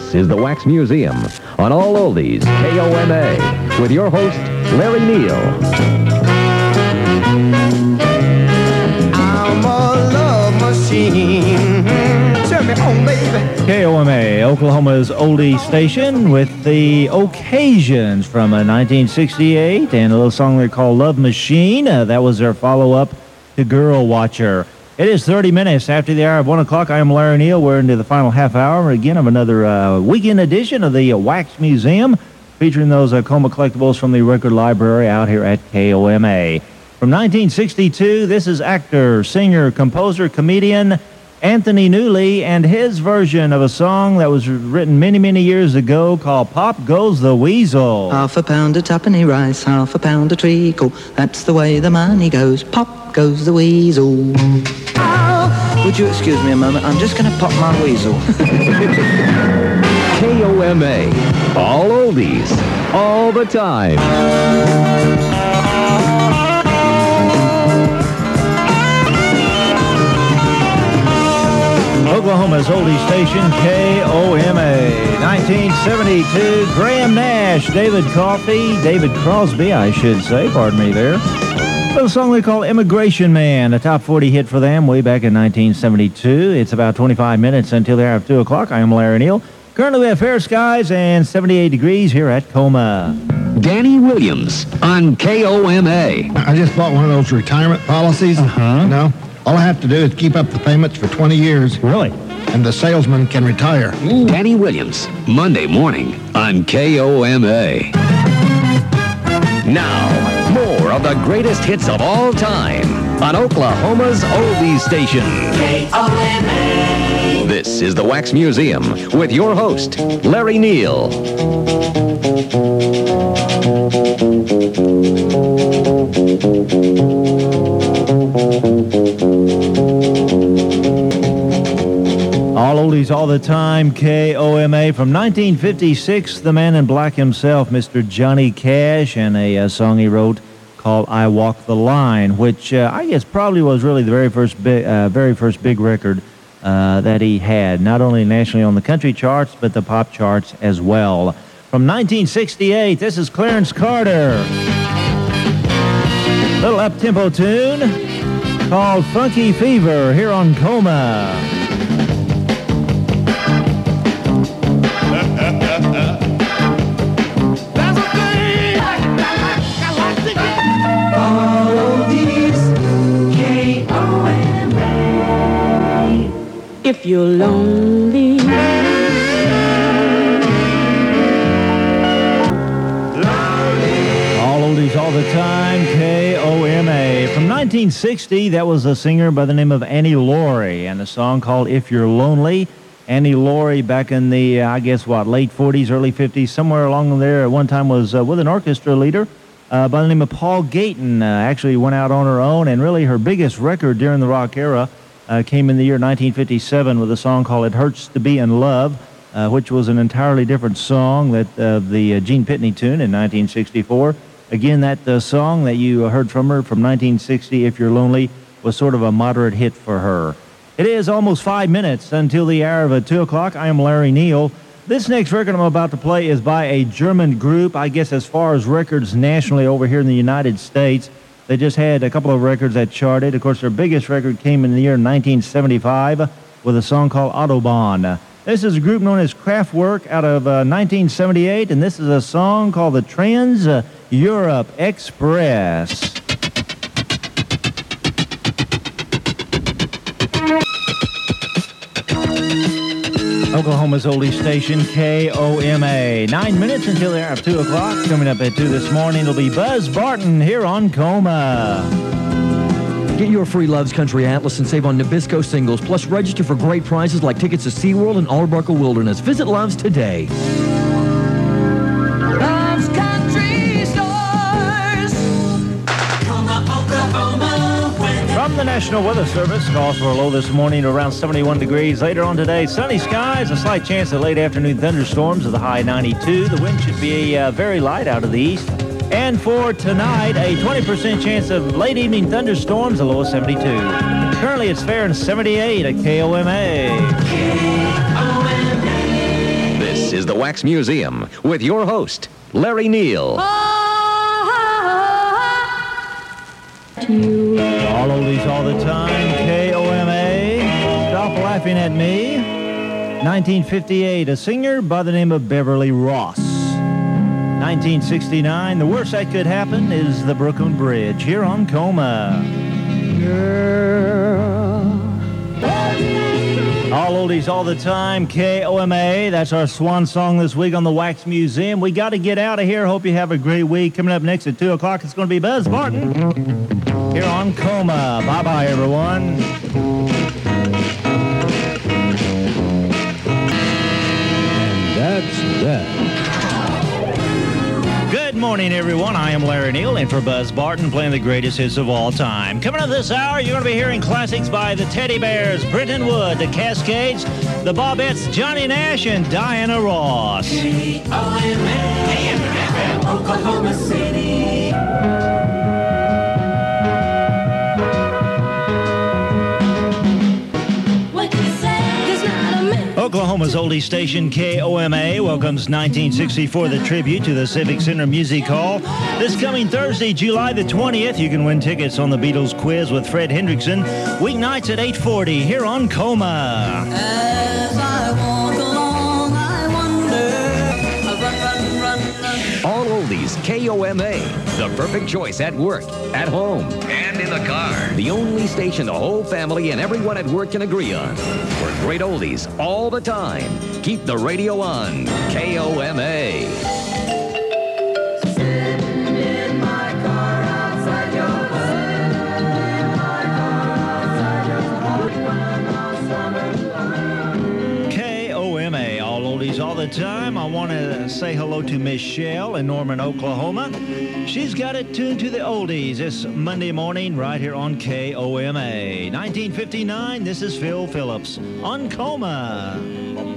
This is the Wax Museum on All Oldies, KOMA, with your host, Larry Neal. I'm a love machine. Turn me on, baby. KOMA, Oklahoma's oldie station, with the Occasions from 1968 and a little song they call Love Machine. That was their follow-up to Girl Watcher. It is 30 minutes after the hour of 1 o'clock. I am Larry Neal. We're into the final half hour again of another weekend edition of the Wax Museum, featuring those Coma collectibles from the record library out here at KOMA. From 1962, this is actor, singer, composer, comedian Anthony Newley and his version of a song that was written many, many years ago called Pop Goes the Weasel. Half a pound of tuppenny rice, half a pound of treacle. That's the way the money goes. Pop goes the weasel. Would you excuse me a moment? I'm just going to pop my weasel. KOMA, all oldies, all the time. Oklahoma's oldie station, KOMA. 1972, Graham Nash, David Crosby, I should say, pardon me there. A song they call Immigration Man, a top 40 hit for them way back in 1972. It's about 25 minutes until the hour of 2 o'clock. I am Larry Neal. Currently we have fair skies and 78 degrees here at Coma. Danny Williams on KOMA. I just bought one of those retirement policies. You know, all I have to do is keep up the payments for 20 years. Really? And the salesman can retire. Danny Williams, Monday morning on KOMA. Now, more of the greatest hits of all time on Oklahoma's oldie station. KOMA. This is the Wax Museum with your host, Larry Neal. All oldies all the time, KOMA. From 1956, the man in black himself, Mr. Johnny Cash, and a song he wrote called I Walk the Line, which I guess probably was really the very first big record that he had, not only nationally on the country charts, but the pop charts as well. From 1968, this is Clarence Carter. Little up-tempo tune called Funky Fever here on Coma. If you're lonely, all oldies all the time, KOMA. From 1960, that was a singer by the name of Annie Laurie, and a song called If You're Lonely. Annie Laurie, back in the, late 40s, early 50s, somewhere along there, at one time was with an orchestra leader by the name of Paul Gayton. Actually went out on her own, and really her biggest record during the rock era came in the year 1957 with a song called It Hurts to Be in Love, which was an entirely different song that the Gene Pitney tune in 1964. Again, that song that you heard from her from 1960, If You're Lonely, was sort of a moderate hit for her. It is almost 5 minutes until the hour of 2 o'clock. I am Larry Neal. This next record I'm about to play is by a German group, I guess as far as records nationally over here in the United States. They just had a couple of records that charted. Of course, their biggest record came in the year 1975 with a song called Autobahn. This is a group known as Kraftwerk out of 1978, and this is a song called the Trans-Europe Express. Oklahoma's oldie station, KOMA. 9 minutes until the hour of 2 o'clock. Coming up at 2 this morning, it'll be Buzz Barton here on Coma. Get your free Love's Country Atlas and save on Nabisco singles, plus register for great prizes like tickets to SeaWorld and Arbuckle Wilderness. Visit Love's today. Love's Country Stores. Coma, Oklahoma. From the National Weather Service, calls for a low this morning around 71 degrees. Later on today, sunny skies, a slight chance of late afternoon thunderstorms with a high 92. The wind should be very light out of the east. And for tonight, a 20% chance of late evening thunderstorms, a low of 72. Currently, it's fair and 78 at KOMA. This is the Wax Museum with your host, Larry Neal. All oldies all the time, KOMA. Stop laughing at me. 1958, a singer by the name of Beverly Ross. 1969, the worst that could happen is the Brooklyn Bridge here on Coma. All oldies all the time, KOMA. That's our swan song this week on the Wax Museum. We got to get out of here. Hope you have a great week. Coming up next at 2 o'clock, it's going to be Buzz Barton here on Coma. Bye-bye, everyone. That's that. Good morning, everyone. I am Larry Neal, in for Buzz Barton, playing the greatest hits of all time. Coming up this hour, you're going to be hearing classics by the Teddy Bears, Brenton Wood, the Cascades, the Bobettes, Johnny Nash, and Diana Ross. Oklahoma City. Oklahoma's oldie station, KOMA, welcomes 1964, the tribute to the Civic Center Music Hall. This coming Thursday, July the 20th, you can win tickets on the Beatles quiz with Fred Hendrickson, weeknights at 8:40 here on Coma. As I walk along, I wonder. Run. All oldies, KOMA. The perfect choice at work, at home, and in the car. The only station the whole family and everyone at work can agree on. For great oldies all the time. Keep the radio on. KOMA. KOMA, all oldies all the time. I want to say hello to Michelle in Norman, Oklahoma. She's got it tuned to the oldies. It's Monday morning right here on KOMA. 1959, this is Phil Phillips on Coma.